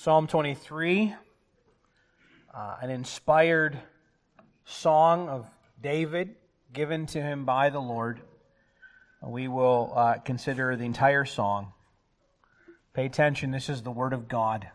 Psalm 23, an inspired song of David given to him by the Lord. We will consider the entire song. Pay attention, this is the Word of God.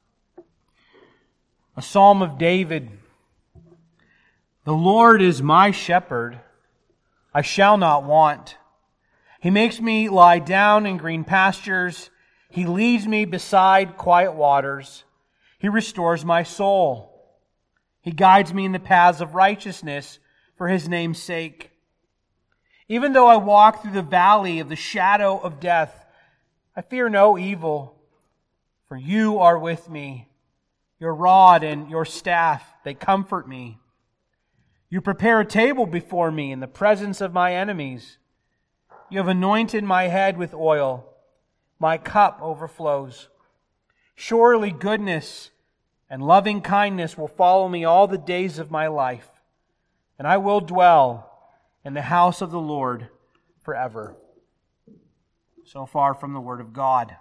A psalm of David. The Lord is my shepherd, I shall not want. He makes me lie down in green pastures. He leads me beside quiet waters. He restores my soul. He guides me in the paths of righteousness for His name's sake. Even though I walk through the valley of the shadow of death, I fear no evil, for You are with me. Your rod and Your staff, they comfort me. You prepare a table before me in the presence of my enemies. You have anointed my head with oil. My cup overflows. Surely goodness and loving kindness will follow me all the days of my life, and I will dwell in the house of the Lord forever. So far from the Word of God.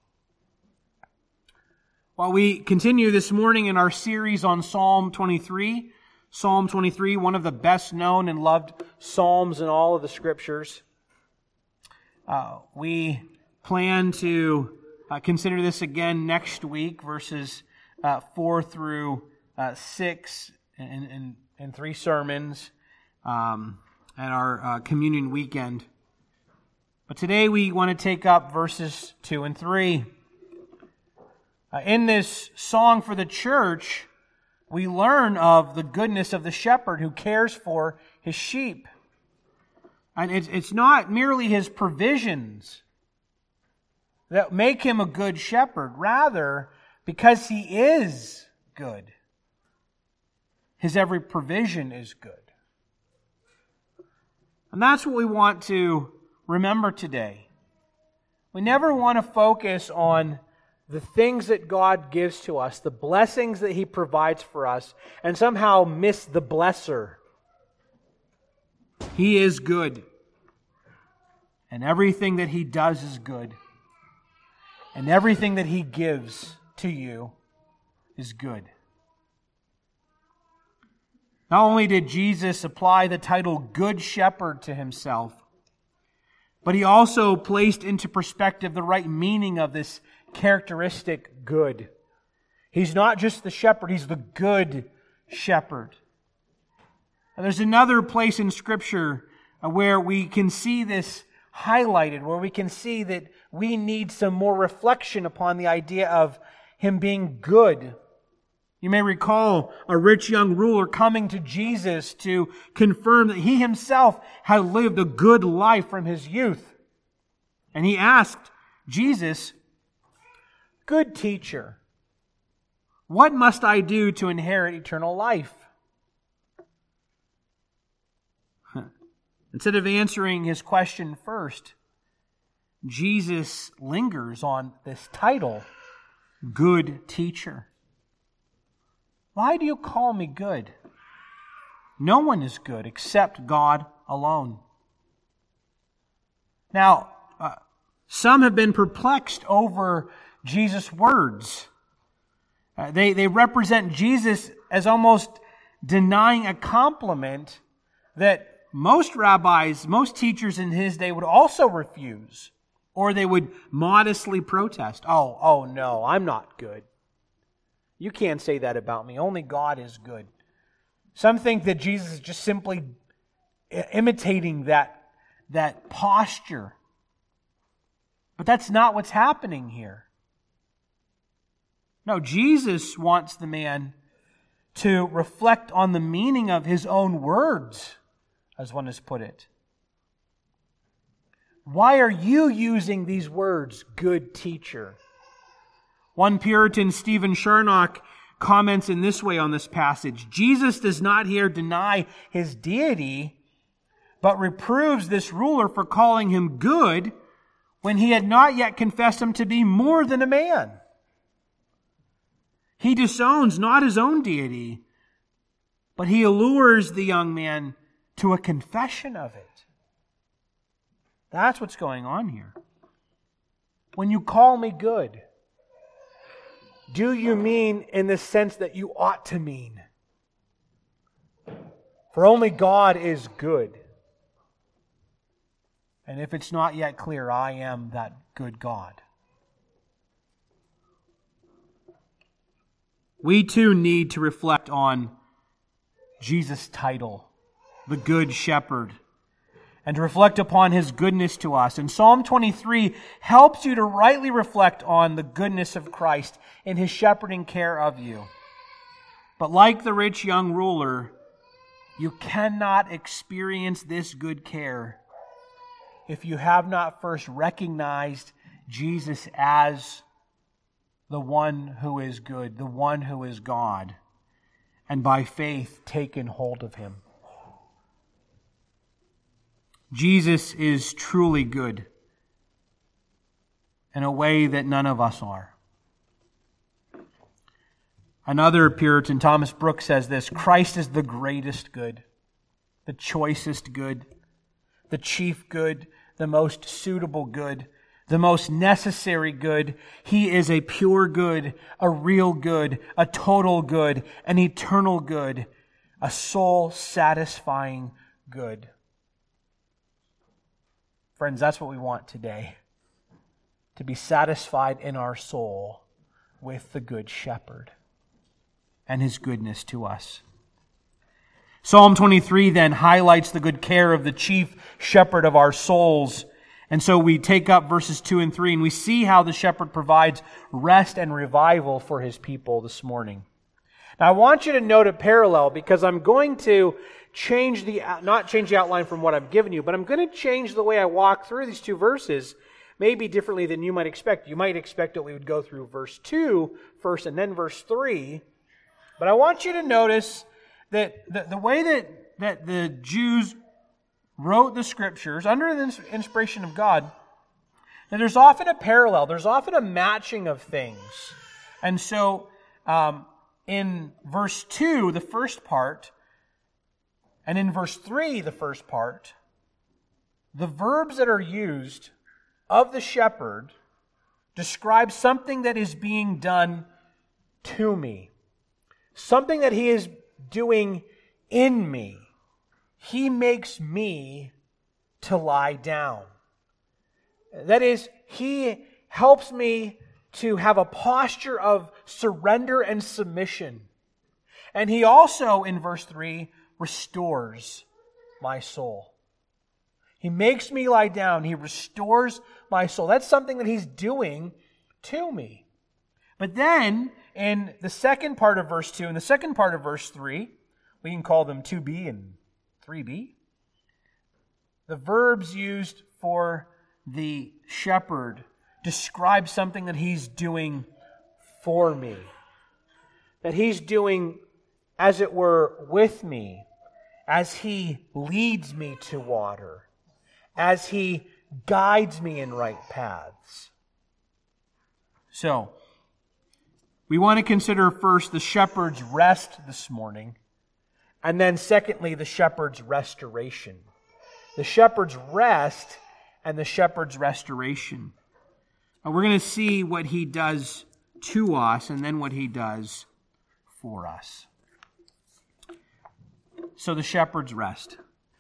While we continue this morning in our series on Psalm 23, one of the best known and loved psalms in all of the Scriptures, we plan to consider this again next week, verses 4 through 6 in 3 sermons at our communion weekend. But today we want to take up verses 2 and 3. In this song for the church, we learn of the goodness of the shepherd who cares for his sheep. And it's not merely his provisions that make him a good shepherd. Rather, because he is good, his every provision is good. And that's what we want to remember today. We never want to focus on the things that God gives to us, the blessings that He provides for us, and somehow miss the blesser. He is good. And everything that He does is good. And everything that He gives to you is good. Not only did Jesus apply the title Good Shepherd to Himself, but He also placed into perspective the right meaning of this characteristic good. He's not just the shepherd, He's the good shepherd. And there's another place in Scripture where we can see this highlighted, where we can see that we need some more reflection upon the idea of Him being good. You may recall a rich young ruler coming to Jesus to confirm that he himself had lived a good life from his youth. And he asked Jesus, "Good teacher, what must I do to inherit eternal life?" Instead of answering his question first, Jesus lingers on this title, Good Teacher. Why do you call me good? No one is good except God alone. Now, some have been perplexed over Jesus' words. They represent Jesus as almost denying a compliment that most rabbis, most teachers in His day would also refuse, or they would modestly protest. Oh no, I'm not good. You can't say that about me. Only God is good. Some think that Jesus is just simply imitating that posture. But that's not what's happening here. No, Jesus wants the man to reflect on the meaning of his own words, as one has put it. Why are you using these words, good teacher? One Puritan, Stephen Charnock, comments in this way on this passage. Jesus does not here deny His deity, but reproves this ruler for calling him good when he had not yet confessed Him to be more than a man. He disowns not His own deity, but he allures the young man to a confession of it. That's what's going on here. When you call me good, do you mean in the sense that you ought to mean? For only God is good. And if it's not yet clear, I am that good God. We too need to reflect on Jesus' title, the Good Shepherd, and to reflect upon His goodness to us. And Psalm 23 helps you to rightly reflect on the goodness of Christ in His shepherding care of you. But like the rich young ruler, you cannot experience this good care if you have not first recognized Jesus as the one who is good, the one who is God, and by faith taken hold of Him. Jesus is truly good in a way that none of us are. Another Puritan, Thomas Brooks, says this: Christ is the greatest good, the choicest good, the chief good, the most suitable good, the most necessary good. He is a pure good, a real good, a total good, an eternal good, a soul-satisfying good. Friends, that's what we want today. To be satisfied in our soul with the Good Shepherd and His goodness to us. Psalm 23 then highlights the good care of the chief shepherd of our souls. And so we take up verses 2 and 3 and we see how the shepherd provides rest and revival for His people this morning. Now I want you to note a parallel because I'm going to not change the outline from what I've given you, but I'm going to change the way I walk through these two verses, maybe differently than you might expect. You might expect that we would go through verse 2 first and then verse 3. But I want you to notice that the way that the Jews wrote the Scriptures under the inspiration of God, that there's often a parallel, there's often a matching of things. And so in verse 2, the first part, and in verse 3, the first part, the verbs that are used of the shepherd describe something that is being done to me. Something that He is doing in me. He makes me to lie down. That is, He helps me to have a posture of surrender and submission. And He also, in verse 3, restores my soul. He makes me lie down. He restores my soul. That's something that He's doing to me. But then, in the second part of verse 2 and the second part of verse 3, we can call them 2b and 3b, the verbs used for the shepherd describe something that He's doing for me. That He's doing, as it were, with me, as He leads me to water, as He guides me in right paths. So, we want to consider first the shepherd's rest this morning, and then secondly, the shepherd's restoration. The shepherd's rest and the shepherd's restoration. And we're going to see what He does to us and then what He does for us. So the shepherd's rest.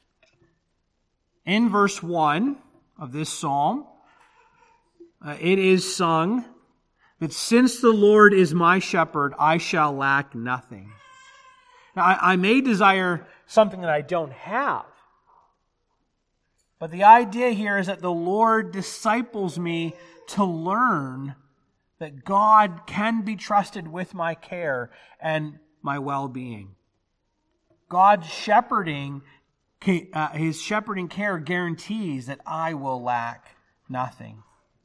In verse 1 of this psalm, it is sung that since the Lord is my shepherd, I shall lack nothing. Now, I may desire something that I don't have. But the idea here is that the Lord disciples me to learn that God can be trusted with my care and my well-being. God's shepherding, His shepherding care guarantees that I will lack nothing.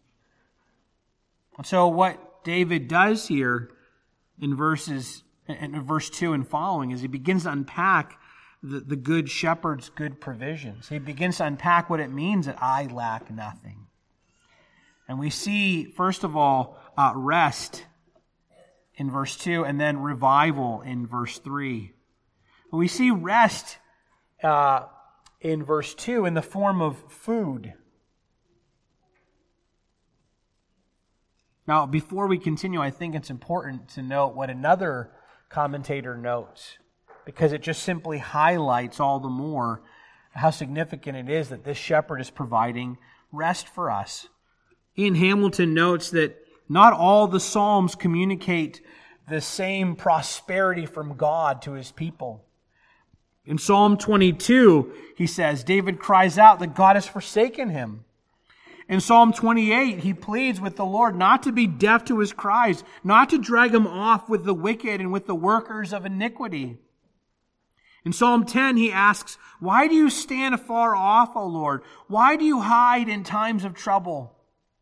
And so what David does here in verse 2 and following is he begins to unpack the good shepherd's good provisions. He begins to unpack what it means that I lack nothing. And we see, first of all, rest in verse 2 and then revival in verse 3. We see rest in verse 2 in the form of food. Now, before we continue, I think it's important to note what another commentator notes, because it just simply highlights all the more how significant it is that this shepherd is providing rest for us. Ian Hamilton notes that not all the Psalms communicate the same prosperity from God to His people. In Psalm 22, he says, David cries out that God has forsaken him. In Psalm 28, he pleads with the Lord not to be deaf to his cries, not to drag him off with the wicked and with the workers of iniquity. In Psalm 10, he asks, why do you stand afar off, O Lord? Why do you hide in times of trouble?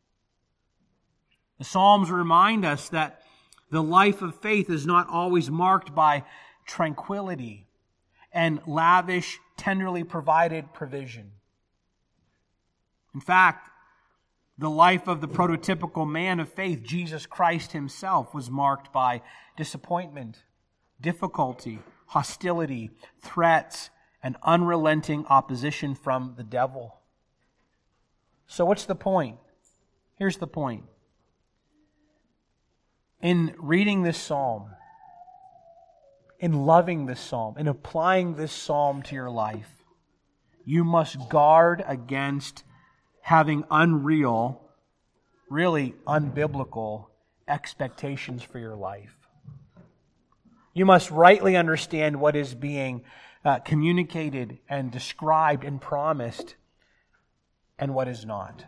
The Psalms remind us that the life of faith is not always marked by tranquility and lavish, tenderly provided provision. In fact, the life of the prototypical man of faith, Jesus Christ himself, was marked by disappointment, difficulty, hostility, threats, and unrelenting opposition from the devil. So what's the point? Here's the point. In reading this psalm, in loving this psalm, in applying this psalm to your life, you must guard against having unreal, really unbiblical expectations for your life. You must rightly understand what is being communicated and described and promised and what is not.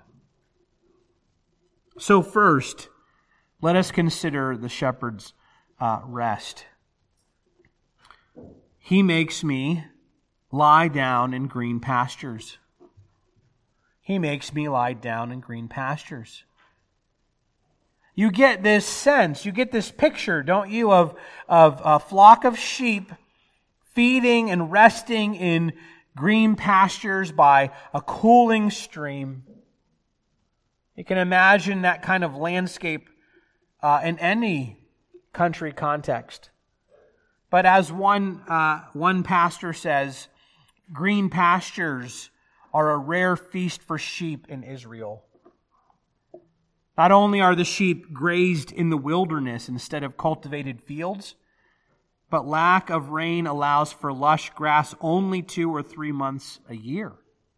So first, let us consider the shepherd's rest. He makes me lie down in green pastures. He makes me lie down in green pastures. You get this sense, you get this picture, don't you, of a flock of sheep feeding and resting in green pastures by a cooling stream. You can imagine that kind of landscape in any country context. But as one pastor says, green pastures are a rare feast for sheep in Israel. Not only are the sheep grazed in the wilderness instead of cultivated fields, but lack of rain allows for lush grass only 2 or 3 months a year.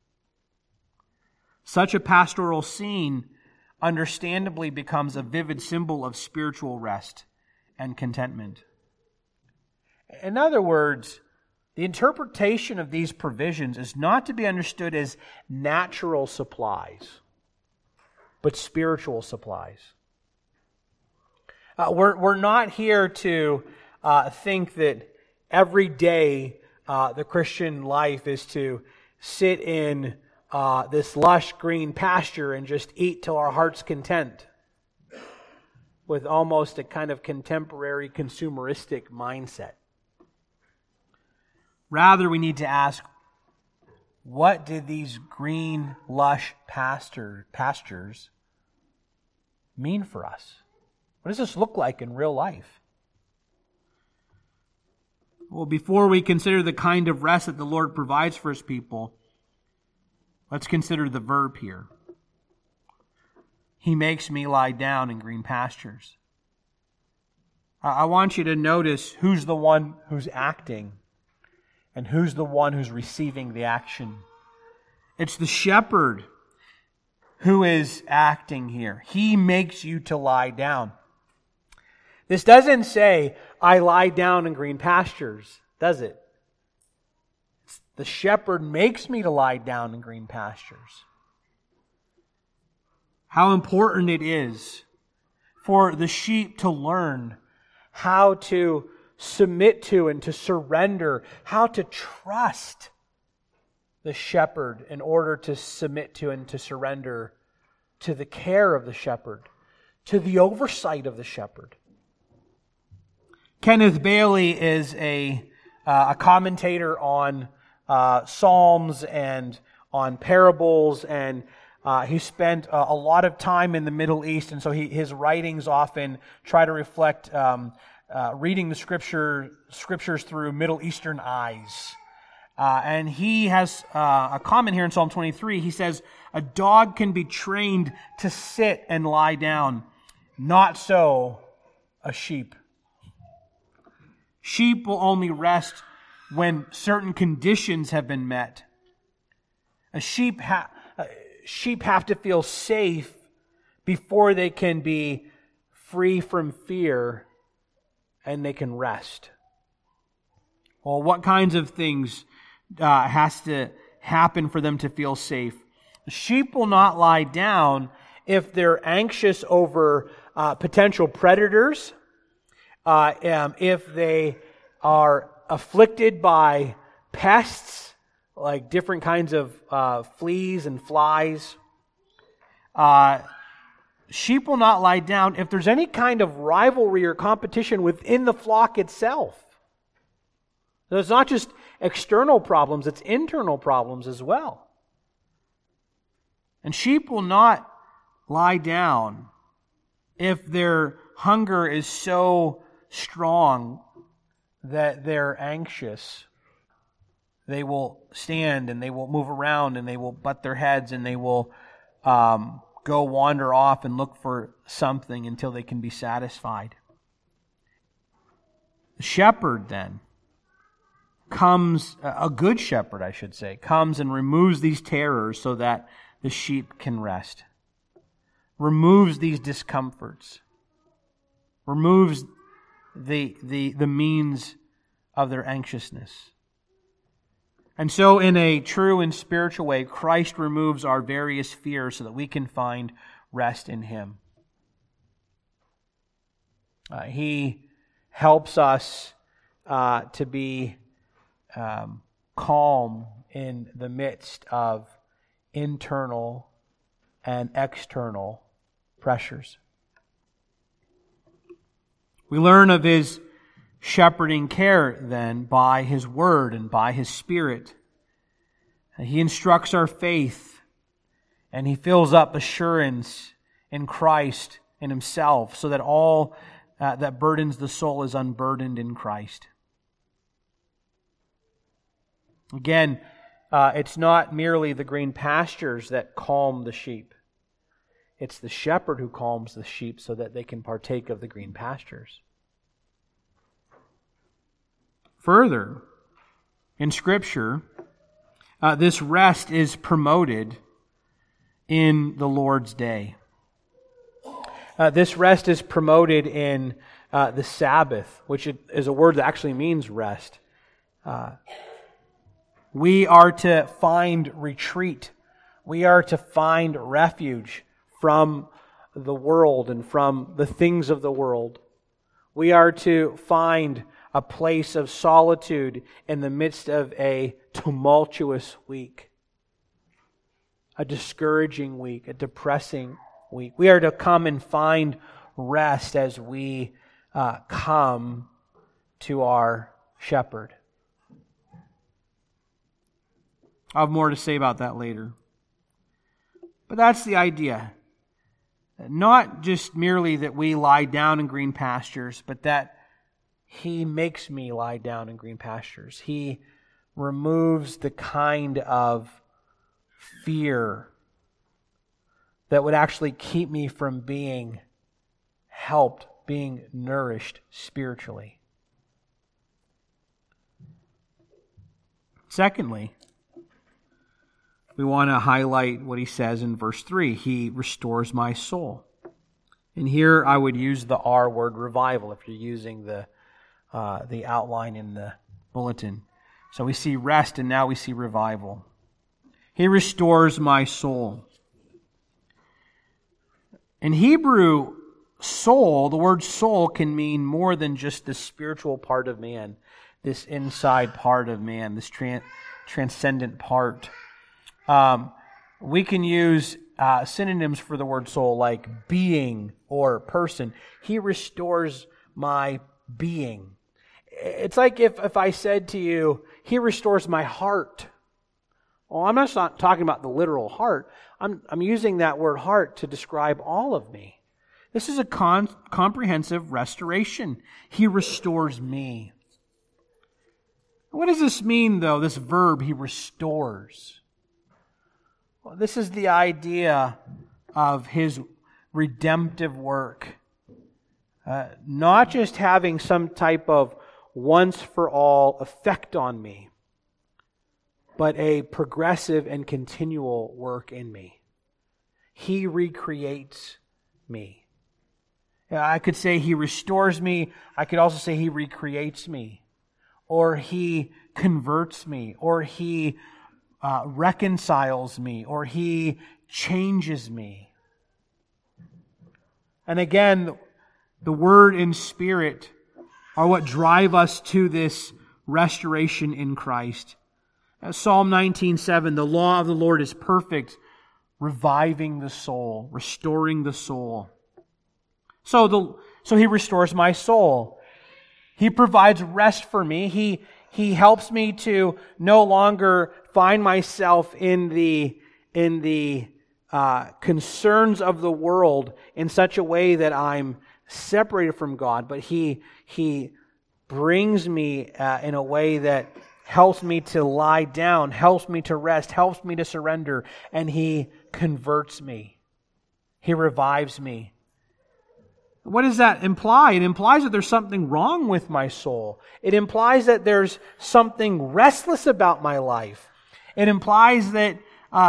Such a pastoral scene understandably becomes a vivid symbol of spiritual rest and contentment. In other words, the interpretation of these provisions is not to be understood as natural supplies, but spiritual supplies. We're not here to think that every day the Christian life is to sit in this lush green pasture and just eat till our heart's content, with almost a kind of contemporary consumeristic mindset. Rather, we need to ask, what did these green, lush pastures mean for us? What does this look like in real life? Well, before we consider the kind of rest that the Lord provides for His people, let's consider the verb here. He makes me lie down in green pastures. I want you to notice who's the one who's acting and who's the one who's receiving the action. It's the shepherd who is acting here. He makes you to lie down. This doesn't say, I lie down in green pastures, does it? The shepherd makes me to lie down in green pastures. How important it is for the sheep to learn how to submit to and to surrender, how to trust the shepherd in order to submit to and to surrender to the care of the shepherd, to the oversight of the shepherd. Kenneth Bailey is a commentator on Psalms and on parables, and he spent a lot of time in the Middle East, and so his writings often try to reflect reading the scriptures through Middle Eastern eyes. And he has a comment here in Psalm 23. He says, a dog can be trained to sit and lie down, Not so a sheep. Sheep will only rest when certain conditions have been met. Sheep have to feel safe before they can be free from fear and they can rest. Well, what kinds of things has to happen for them to feel safe? The sheep will not lie down if they're anxious over potential predators, if they are afflicted by pests, like different kinds of fleas and flies. Sheep will not lie down if there's any kind of rivalry or competition within the flock itself. So it's not just external problems, it's internal problems as well. And sheep will not lie down if their hunger is so strong that they're anxious. They will stand and they will move around and they will butt their heads and they will go wander off and look for something until they can be satisfied. The shepherd then comes, a good shepherd I should say, comes and removes these terrors so that the sheep can rest. Removes these discomforts. Removes the means of their anxiousness. And so in a true and spiritual way, Christ removes our various fears so that we can find rest in Him. He helps us to be calm in the midst of internal and external pressures. We learn of His shepherding care then by His Word and by His Spirit. He instructs our faith and He fills up assurance in Christ and Himself so that all that burdens the soul is unburdened in Christ. Again, it's not merely the green pastures that calm the sheep. It's the shepherd who calms the sheep so that they can partake of the green pastures. Further, in Scripture, this rest is promoted in the Lord's day. This rest is promoted in the Sabbath, which is a word that actually means rest. We are to find retreat. We are to find refuge from the world and from the things of the world. We are to find a place of solitude in the midst of a tumultuous week, a discouraging week, a depressing week. We are to come and find rest as we come to our shepherd. I'll have more to say about that later. But that's the idea. Not just merely that we lie down in green pastures, but that He makes me lie down in green pastures. He removes the kind of fear that would actually keep me from being helped, being nourished spiritually. Secondly, we want to highlight what he says in verse 3. He restores my soul. And here I would use the R word, revival, if you're using the outline in the bulletin. So we see rest and now we see revival. He restores my soul. In Hebrew, soul, the word soul can mean more than just the spiritual part of man, this inside part of man, this transcendent part. We can use synonyms for the word soul like being or person. He restores my being. It's like if I said to you, He restores my heart. Well, I'm not talking about the literal heart. I'm using that word heart to describe all of me. This is a comprehensive restoration. He restores me. What does this mean, though, this verb, He restores? Well, this is the idea of His redemptive work not just having some type of once-for-all effect on me, but a progressive and continual work in me. He recreates me. I could say He restores me. I could also say He recreates me. Or He converts me. Or He reconciles me. Or He changes me. And again, the Word and Spirit are what drive us to this restoration in Christ. Psalm 19:7, the law of the Lord is perfect, reviving the soul, restoring the soul. So He restores my soul. He provides rest for me. He helps me to no longer find myself in the concerns of the world in such a way that I'm separated from God, but He brings me in a way that helps me to lie down, helps me to rest, helps me to surrender, and He converts me. He revives me. What does that imply? It implies that there's something wrong with my soul. It implies that there's something restless about my life. It implies that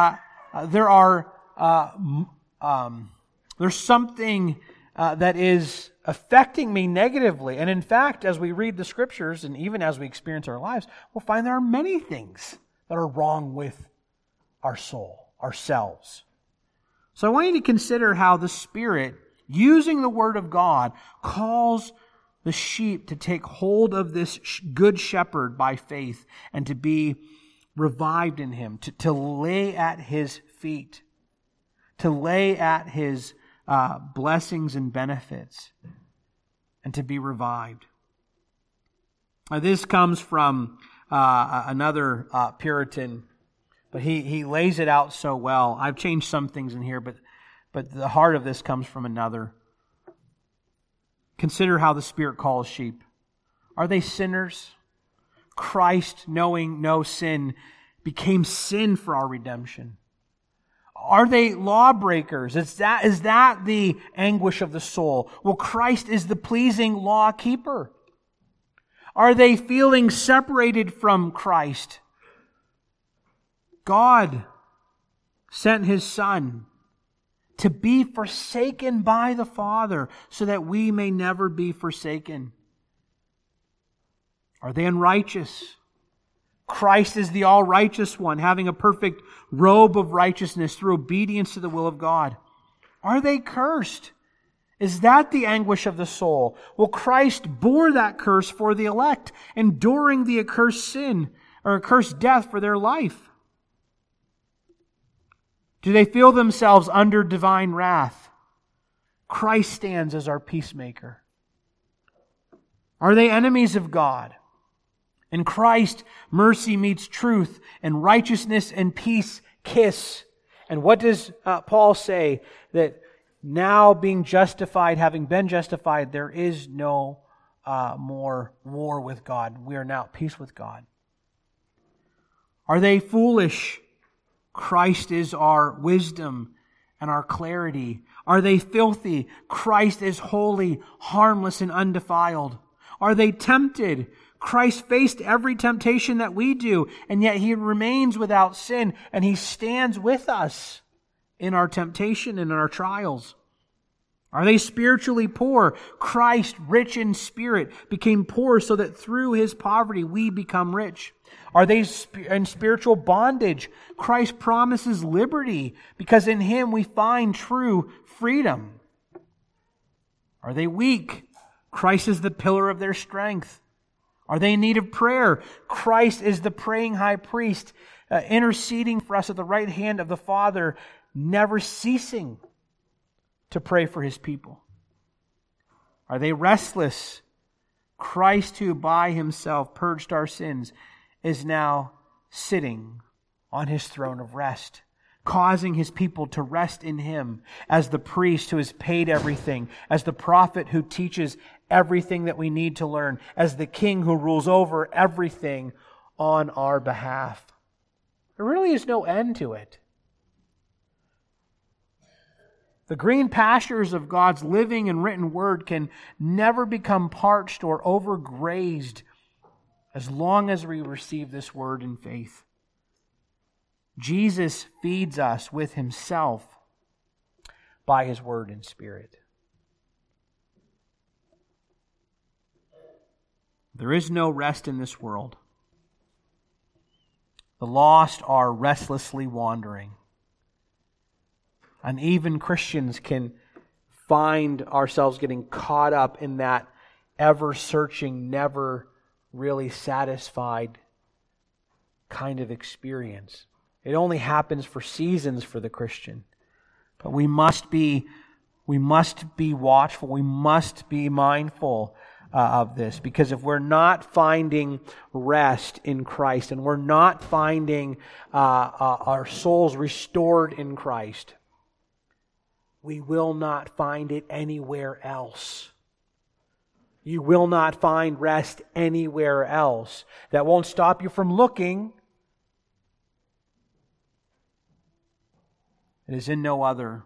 there's something that is affecting me negatively. And in fact, as we read the Scriptures and even as we experience our lives, we'll find there are many things that are wrong with our soul, ourselves. So I want you to consider how the Spirit, using the Word of God, calls the sheep to take hold of this good shepherd by faith and to be revived in Him, to lay at His feet, to lay at His blessings and benefits, and to be revived. This comes from another Puritan, but he lays it out so well. I've changed some things in here, but the heart of this comes from another. Consider how the Spirit calls sheep. Are they sinners? Christ, knowing no sin, became sin for our redemption. Are they lawbreakers? Is that the anguish of the soul? Well, Christ is the pleasing law keeper. Are they feeling separated from Christ? God sent His Son to be forsaken by the Father so that we may never be forsaken. Are they unrighteous? Christ is the all-righteous one, having a perfect robe of righteousness through obedience to the will of God. Are they cursed? Is that the anguish of the soul? Well, Christ bore that curse for the elect, enduring the accursed sin or accursed death for their life. Do they feel themselves under divine wrath? Christ stands as our peacemaker. Are they enemies of God? In Christ, mercy meets truth, and righteousness and peace kiss. And what does Paul say? That now being justified, having been justified, there is no more war with God. We are now at peace with God. Are they foolish? Christ is our wisdom and our clarity. Are they filthy? Christ is holy, harmless, and undefiled. Are they tempted? Christ faced every temptation that we do, and yet He remains without sin, and He stands with us in our temptation and in our trials. Are they spiritually poor? Christ, rich in spirit, became poor so that through His poverty we become rich. Are they in spiritual bondage? Christ promises liberty because in Him we find true freedom. Are they weak? Christ is the pillar of their strength. Are they in need of prayer? Christ is the praying high priest, interceding for us at the right hand of the Father, never ceasing to pray for His people. Are they restless? Christ, who by Himself purged our sins, is now sitting on His throne of rest, causing His people to rest in Him as the priest who has paid everything, as the prophet who teaches everything that we need to learn, as the king who rules over everything on our behalf. There really is no end to it. The green pastures of God's living and written word can never become parched or overgrazed as long as we receive this word in faith. Jesus feeds us with himself by his word and spirit. There is no rest in this world. The lost are restlessly wandering. And even Christians can find ourselves getting caught up in that ever-searching, never really satisfied kind of experience. It only happens for seasons for the Christian. But we must be watchful. We must be mindful of this, because if we're not finding rest in Christ and we're not finding our souls restored in Christ, we will not find it anywhere else. You will not find rest anywhere else. That won't stop you from looking. It is in no other.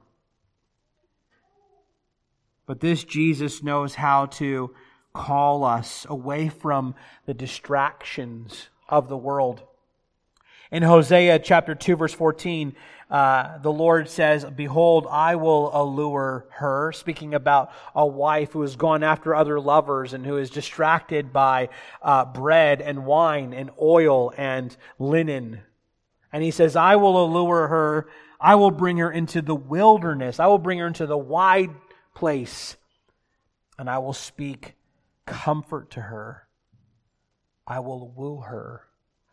But this Jesus knows how to call us away from the distractions of the world. In Hosea chapter 2, verse 14, the Lord says, "Behold, I will allure her," speaking about a wife who has gone after other lovers and who is distracted by bread and wine and oil and linen. And he says, "I will allure her. I will bring her into the wilderness. I will bring her into the wide place. And I will speak comfort to her. I will woo her."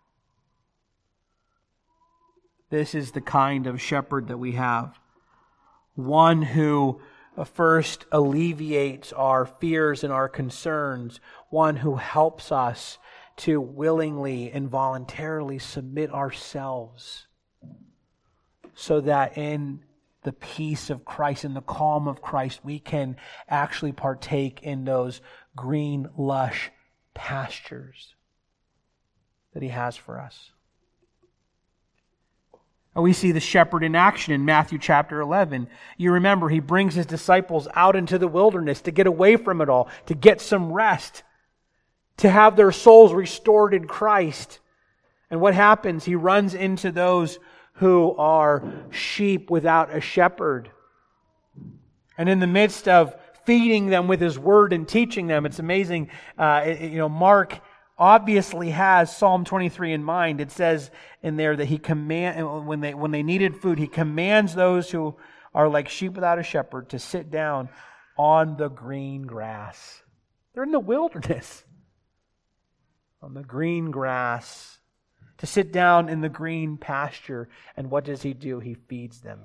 This is the kind of shepherd that we have. One who first alleviates our fears and our concerns. One who helps us to willingly and voluntarily submit ourselves so that in the peace of Christ, in the calm of Christ, we can actually partake in those green, lush pastures that he has for us. We see the shepherd in action in Matthew chapter 11. You remember, he brings his disciples out into the wilderness to get away from it all, to get some rest, to have their souls restored in Christ. And what happens? He runs into those who are sheep without a shepherd. And in the midst of feeding them with his word and teaching them, it's amazing. Mark obviously has Psalm 23 in mind. It says in there that when they needed food, he commands those who are like sheep without a shepherd to sit down on the green grass. They're in the wilderness. On the green grass. To sit down in the green pasture. And what does he do? He feeds them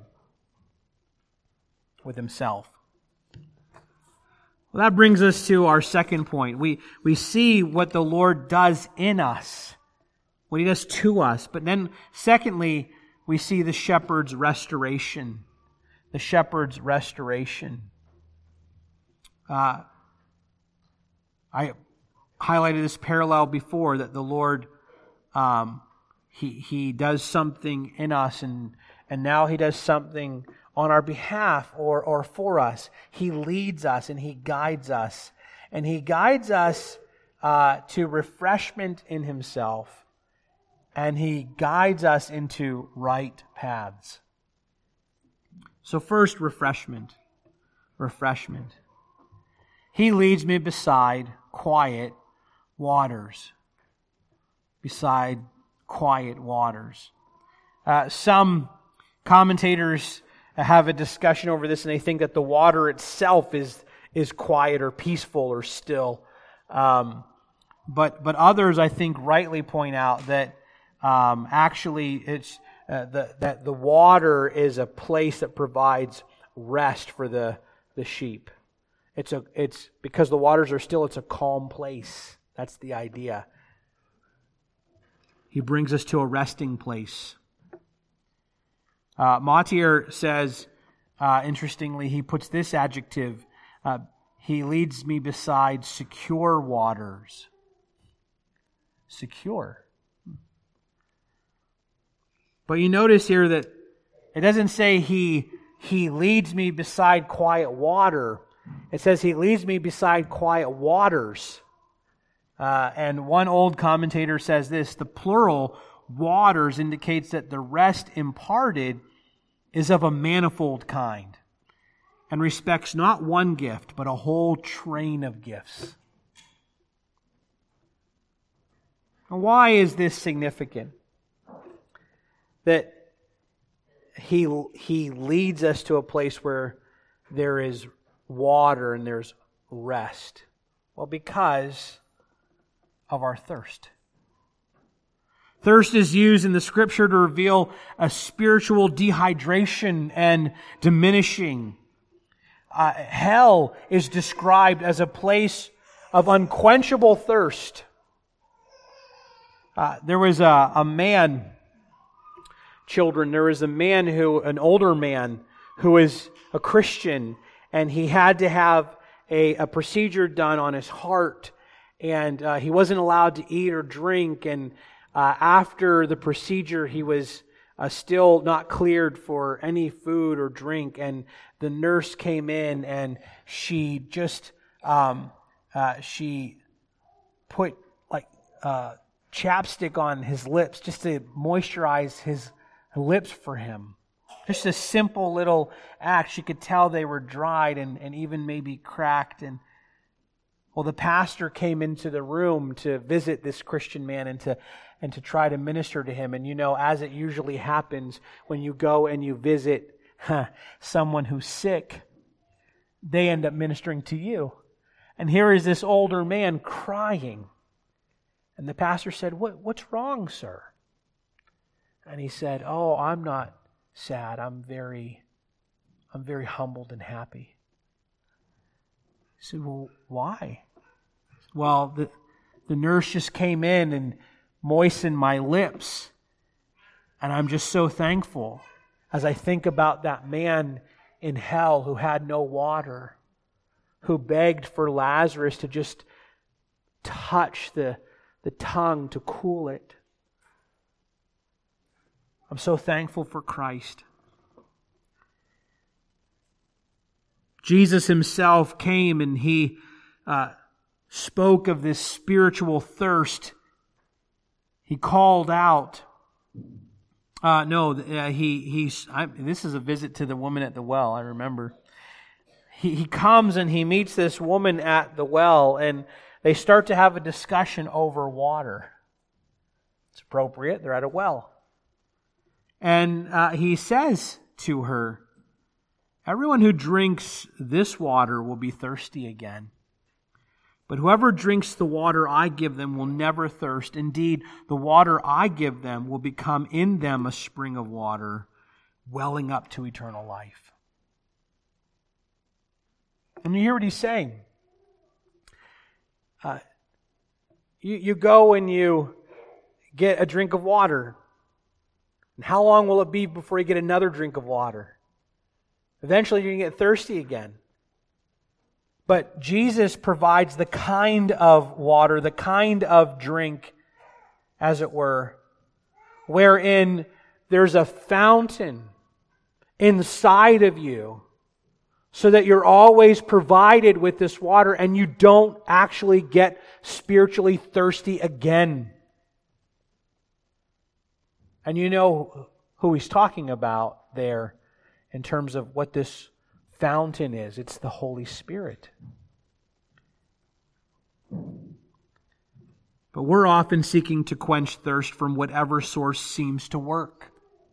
with himself. Well, that brings us to our second point. We see what the Lord does in us, what he does to us. But then, secondly, we see the shepherd's restoration. The shepherd's restoration. I highlighted this parallel before, that the Lord, He does something in us, and now he does something on our behalf or for us. He leads us and he guides us. And he guides us to refreshment in himself. And he guides us into right paths. So first, refreshment. Refreshment. He leads me beside quiet waters. Beside quiet waters. Some commentators have a discussion over this, and they think that the water itself is quiet or peaceful or still. But others, I think, rightly point out that actually it's that the water is a place that provides rest for the sheep. It's because the waters are still. It's a calm place. That's the idea. He brings us to a resting place. Mottier says, interestingly, he puts this adjective, he leads me beside secure waters. Secure. But you notice here that it doesn't say he He leads me beside quiet water. It says He leads me beside quiet waters. And one old commentator says this, the plural waters indicates that the rest imparted is of a manifold kind and respects not one gift, but a whole train of gifts. And why is this significant? That He leads us to a place where there is water and there's rest. Well, because of our thirst. Thirst is used in the Scripture to reveal a spiritual dehydration and diminishing. Hell is described as a place of unquenchable thirst. There was a man, children, there was an older man who was a Christian, and he had to have a procedure done on his heart, and he wasn't allowed to eat or drink, and after the procedure he was still not cleared for any food or drink, and the nurse came in and she just she put chapstick on his lips just to moisturize his lips for him. Just a simple little act. She could tell they were dried and even maybe cracked. And well, the pastor came into the room to visit this Christian man and to try to minister to him. And as it usually happens when you go and you visit someone who's sick, they end up ministering to you. And here is this older man crying. And the pastor said, "What's wrong, sir?" And he said, "Oh, I'm not sad. I'm very humbled and happy." He said, "Well, why?" "Well, the nurse just came in and moistened my lips. And I'm just so thankful as I think about that man in hell who had no water, who begged for Lazarus to just touch the tongue to cool it. I'm so thankful for Christ." Jesus Himself came and He spoke of this spiritual thirst. He called out. This is a visit to the woman at the well, I remember. He comes and He meets this woman at the well, and they start to have a discussion over water. It's appropriate. They're at a well. And He says to her, "Everyone who drinks this water will be thirsty again. But whoever drinks the water I give them will never thirst. Indeed, the water I give them will become in them a spring of water, welling up to eternal life." And you hear what He's saying. You go and you get a drink of water. And how long will it be before you get another drink of water? Eventually you're going to get thirsty again. But Jesus provides the kind of water, the kind of drink, as it were, wherein there's a fountain inside of you so that you're always provided with this water and you don't actually get spiritually thirsty again. And you know who He's talking about there in terms of what this fountain is. It's the Holy Spirit. But we're often seeking to quench thirst from whatever source seems to work.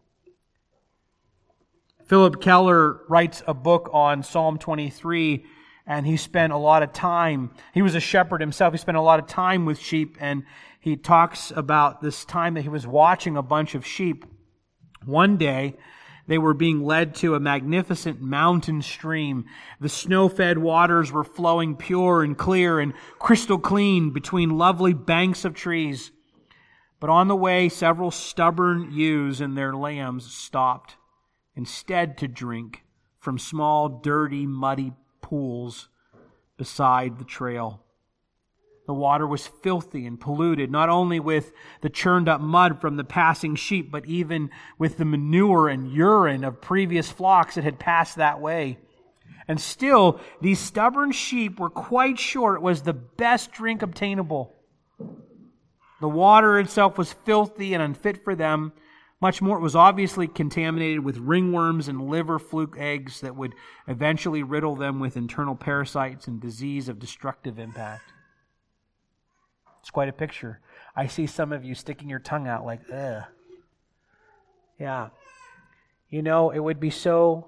Philip Keller writes a book on Psalm 23, and he spent a lot of time. He was a shepherd himself. He spent a lot of time with sheep, and he talks about this time that he was watching a bunch of sheep. One day, they were being led to a magnificent mountain stream. The snow-fed waters were flowing pure and clear and crystal clean between lovely banks of trees. But on the way, several stubborn ewes and their lambs stopped, instead to drink from small, dirty, muddy pools beside the trail. The water was filthy and polluted, not only with the churned up mud from the passing sheep, but even with the manure and urine of previous flocks that had passed that way. And still, these stubborn sheep were quite sure it was the best drink obtainable. The water itself was filthy and unfit for them. Much more, it was obviously contaminated with ringworms and liver fluke eggs that would eventually riddle them with internal parasites and disease of destructive impact. It's quite a picture. I see some of you sticking your tongue out like, ugh. Yeah. You know, it would be so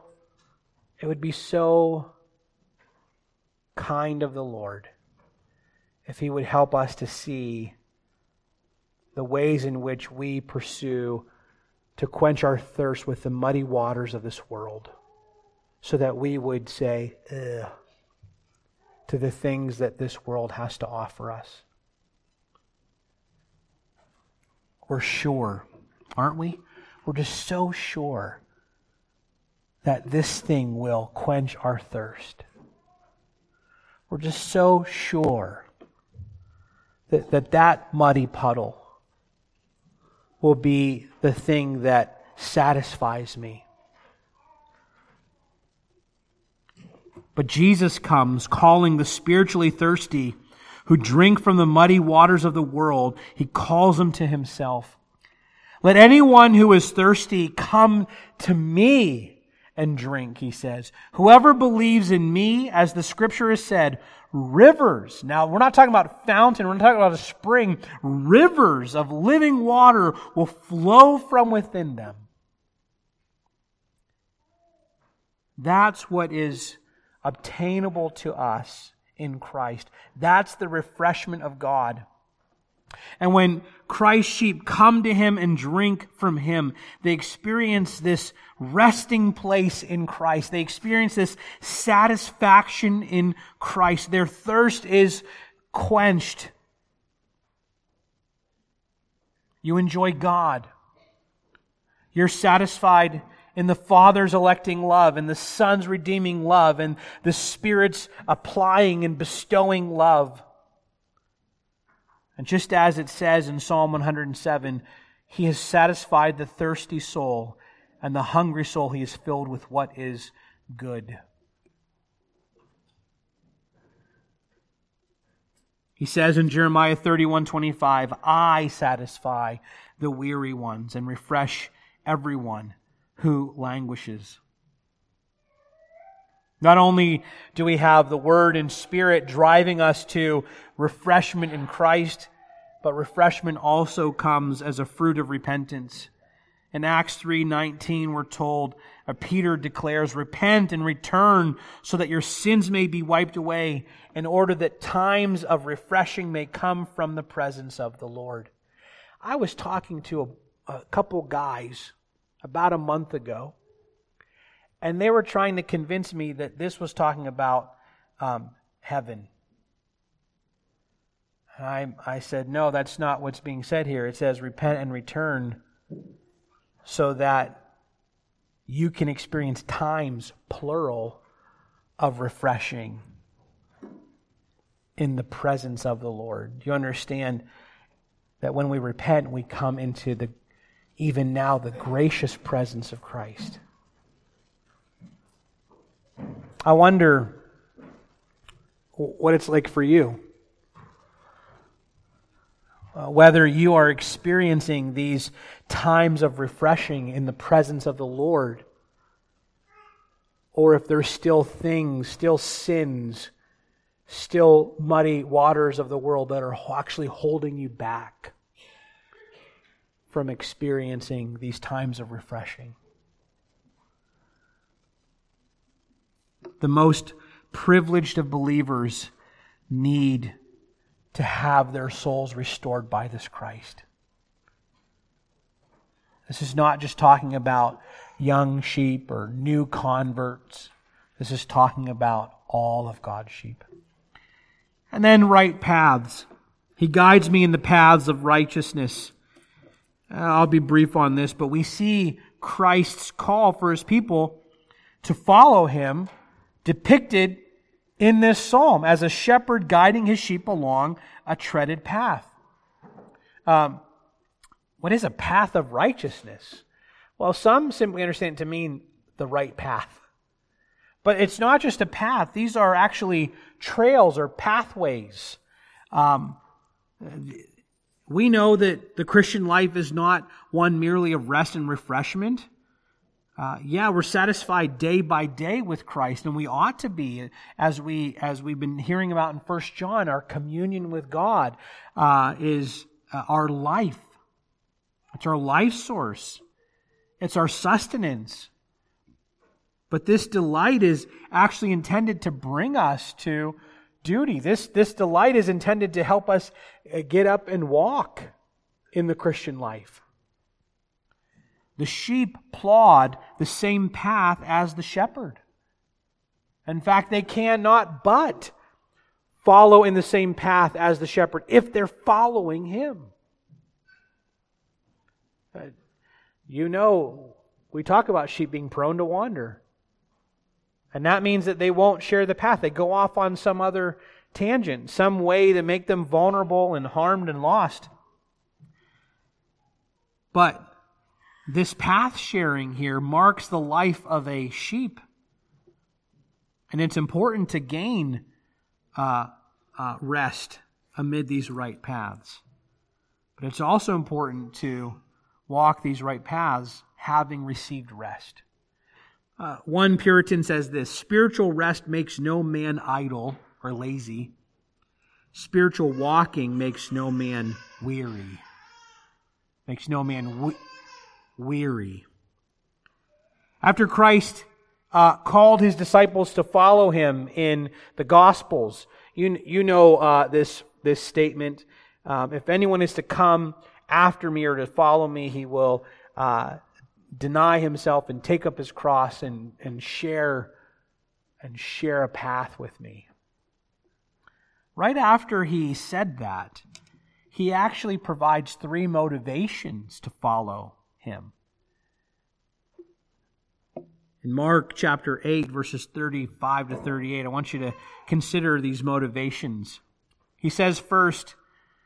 kind of the Lord if He would help us to see the ways in which we pursue to quench our thirst with the muddy waters of this world, so that we would say, ugh, to the things that this world has to offer us. We're sure, aren't we? We're just so sure that this thing will quench our thirst. We're just so sure that muddy puddle will be the thing that satisfies me. But Jesus comes calling the spiritually thirsty who drink from the muddy waters of the world. He calls them to Himself. Let anyone who is thirsty come to me and drink, He says. Whoever believes in me, as the Scripture has said, rivers. Now, we're not talking about a fountain. We're not talking about a spring. Rivers of living water will flow from within them. That's what is obtainable to us in Christ. That's the refreshment of God. And when Christ's sheep come to Him and drink from Him, they experience this resting place in Christ. They experience this satisfaction in Christ. Their thirst is quenched. You enjoy God. You're satisfied in the Father's electing love, and the Son's redeeming love, and the Spirit's applying and bestowing love. And just as it says in Psalm 107, He has satisfied the thirsty soul, and the hungry soul He has filled with what is good. He says in Jeremiah 31:25, I satisfy the weary ones and refresh everyone who languishes. Not only do we have the Word and Spirit driving us to refreshment in Christ, but refreshment also comes as a fruit of repentance. In Acts 3:19 we're told, Peter declares, repent and return so that your sins may be wiped away, in order that times of refreshing may come from the presence of the Lord. I was talking to a couple guys about a month ago, and they were trying to convince me that this was talking about heaven. And I said, no, that's not what's being said here. It says repent and return so that you can experience times, plural, of refreshing in the presence of the Lord. You understand that when we repent, we come into even now the gracious presence of Christ. I wonder what it's like for you. Whether you are experiencing these times of refreshing in the presence of the Lord, or if there's still things, still sins, still muddy waters of the world that are actually holding you back from experiencing these times of refreshing. The most privileged of believers need to have their souls restored by this Christ. This is not just talking about young sheep or new converts. This is talking about all of God's sheep. And then right paths. He guides me in the paths of righteousness. I'll be brief on this, but we see Christ's call for His people to follow Him depicted in this psalm as a shepherd guiding his sheep along a treaded path. What is a path of righteousness? Well, some simply understand it to mean the right path. But it's not just a path. These are actually trails or pathways. We know that the Christian life is not one merely of rest and refreshment. We're satisfied day by day with Christ, and we ought to be, as we've been hearing about in 1 John. Our communion with God is our life. It's our life source. It's our sustenance. But this delight is actually intended to bring us to duty. This delight is intended to help us get up and walk in the Christian life. The sheep plod the same path as the shepherd. In fact, they cannot but follow in the same path as the shepherd if they're following him. We talk about sheep being prone to wander. And that means that they won't share the path. They go off on some other tangent, some way to make them vulnerable and harmed and lost. But this path sharing here marks the life of a sheep. And it's important to gain rest amid these right paths. But it's also important to walk these right paths having received rest. One Puritan says this: spiritual rest makes no man idle or lazy. Spiritual walking makes no man weary. Makes no man weary. After Christ called his disciples to follow him in the Gospels, you know this statement. If anyone is to come after me or to follow me, he will deny himself and take up his cross and share a path with me. Right after he said that, he actually provides 3 motivations to follow him. In Mark chapter 8, verses 35 to 38, I want you to consider these motivations. He says first,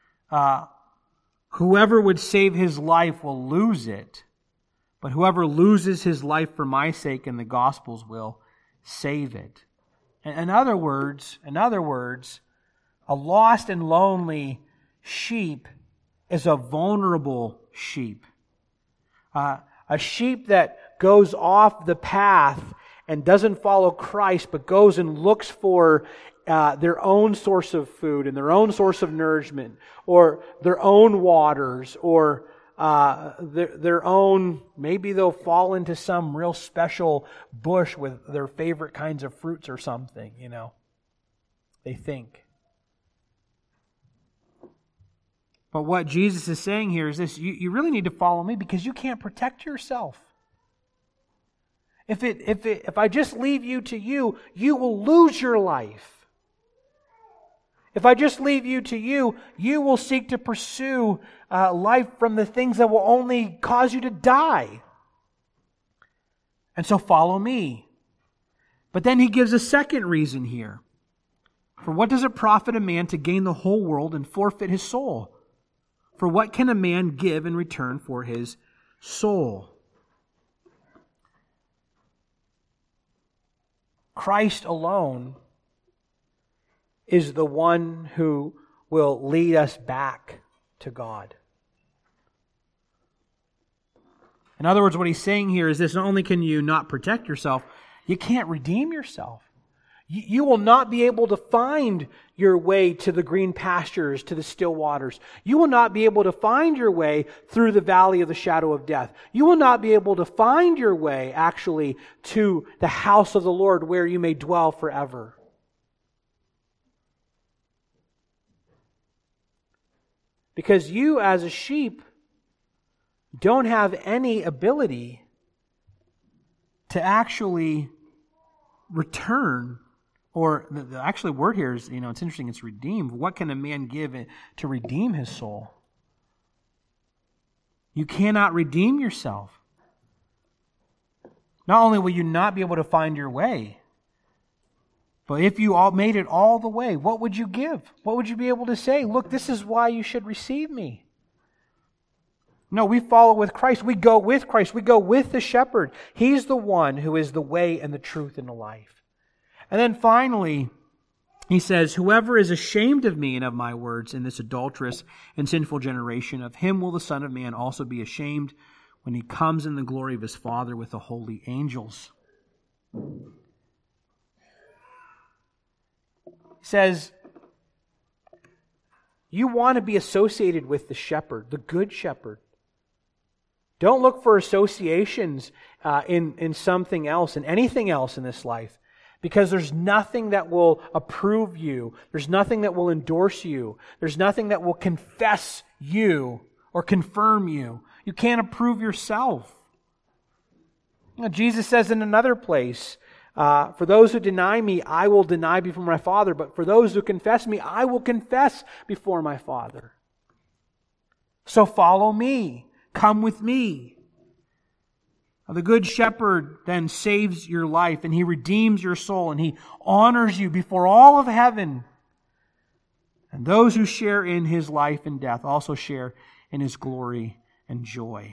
whoever would save his life will lose it, but whoever loses his life for my sake and the gospel's will save it. In other words, a lost and lonely sheep is a vulnerable sheep. A sheep that goes off the path and doesn't follow Christ, but goes and looks for their own source of food and their own source of nourishment, or their own waters, or their own, maybe they'll fall into some real special bush with their favorite kinds of fruits or something, they think. But what Jesus is saying here is this: you really need to follow me because you can't protect yourself. If I just leave you to you, you will lose your life. If I just leave you to you, you will seek to pursue life from the things that will only cause you to die. And so follow me. But then he gives a second reason here. For what does it profit a man to gain the whole world and forfeit his soul? For what can a man give in return for his soul? Christ alone is the one who will lead us back to God. In other words, what he's saying here is this: not only can you not protect yourself, you can't redeem yourself. You will not be able to find your way to the green pastures, to the still waters. You will not be able to find your way through the valley of the shadow of death. You will not be able to find your way, actually, to the house of the Lord where you may dwell forever. Because you, as a sheep, don't have any ability to actually return. Or the actual word here is, it's interesting, it's redeemed. What can a man give to redeem his soul? You cannot redeem yourself. Not only will you not be able to find your way, But if you all made it all the way, what would you give? What would you be able to say? Look, this is why you should receive me. No, we follow with Christ. We go with Christ. We go with the shepherd. He's the one who is the way and the truth and the life. And then finally, he says, whoever is ashamed of me and of my words in this adulterous and sinful generation, of him will the Son of Man also be ashamed when he comes in the glory of his Father with the holy angels. He says, you want to be associated with the shepherd, the good shepherd. Don't look for associations in something else, in anything else in this life. Because there's nothing that will approve you. There's nothing that will endorse you. There's nothing that will confess you or confirm you. You can't approve yourself. Jesus says in another place, for those who deny me, I will deny before my Father. But for those who confess me, I will confess before my Father. So follow me. Come with me. The Good Shepherd then saves your life, and He redeems your soul, and He honors you before all of heaven. And those who share in His life and death also share in His glory and joy.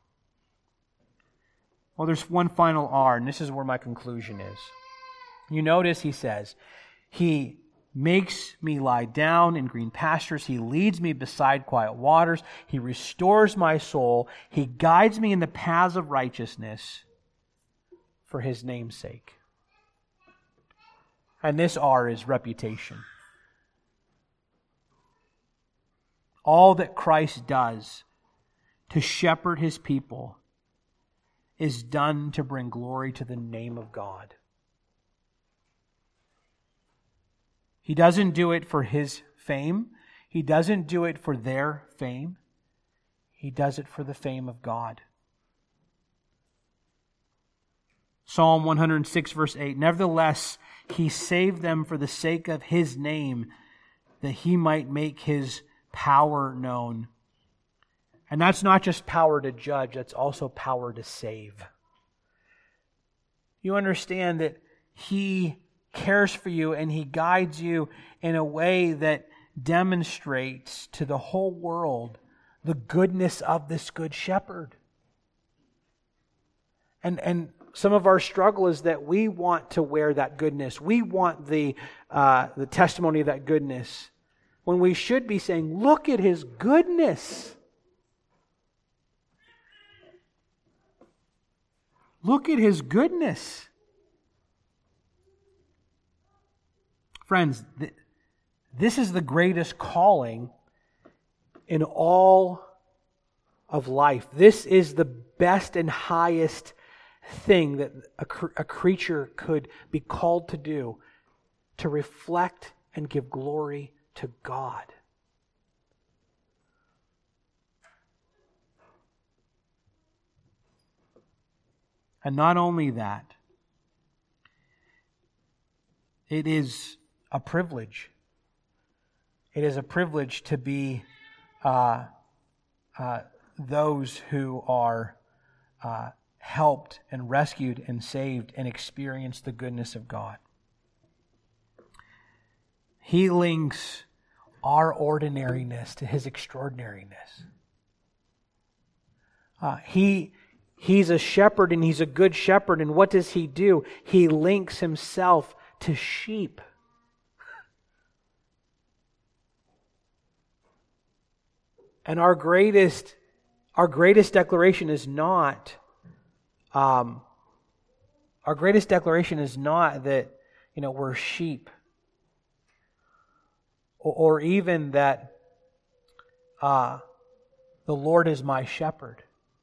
Well, there's one final R, and this is where my conclusion is. You notice He says, He makes me lie down in green pastures. He leads me beside quiet waters. He restores my soul. He guides me in the paths of righteousness for His name's sake. And this R is reputation. All that Christ does to shepherd His people is done to bring glory to the name of God. He doesn't do it for His fame. He doesn't do it for their fame. He does it for the fame of God. Psalm 106 verse 8, nevertheless, He saved them for the sake of His name, that He might make His power known. And that's not just power to judge, that's also power to save. You understand that He cares for you and He guides you in a way that demonstrates to the whole world the goodness of this Good Shepherd. And some of our struggle is that we want to wear that goodness. We want the testimony of that goodness, when we should be saying, look at His goodness. Look at His goodness. Friends, this is the greatest calling in all of life. This is the best and highest thing that a creature could be called to do, to reflect and give glory to God. And not only that, it is a privilege. It is a privilege to be those who are helped and rescued and saved and experience the goodness of God. He links our ordinariness to His extraordinariness. He's a shepherd and He's a good shepherd. And what does He do? He links Himself to sheep. And our greatest declaration is not that we're sheep, or even that the Lord is my shepherd.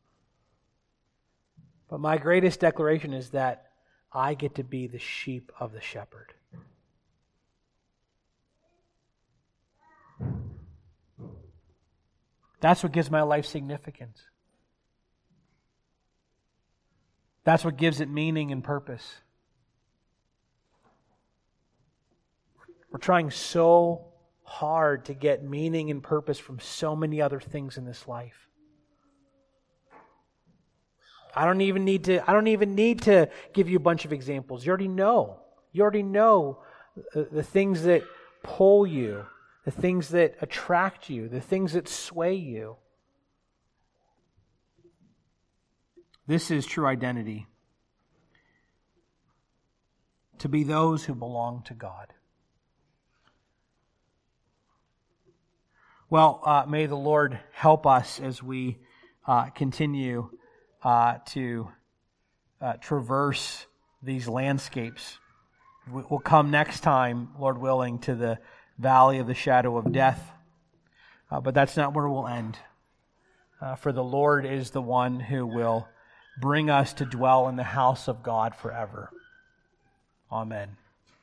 But my greatest declaration is that I get to be the sheep of the shepherd. That's what gives my life significance. That's what gives it meaning and purpose. We're trying so hard to get meaning and purpose from so many other things in this life. I don't even need to give you a bunch of examples. You already know. You already know the things that pull you, the things that attract you, the things that sway you. This is true identity. To be those who belong to God. Well, may the Lord help us as we continue to traverse these landscapes. We'll come next time, Lord willing, to the valley of the shadow of death. But that's not where we'll end. For the Lord is the one who will bring us to dwell in the house of God forever. Amen.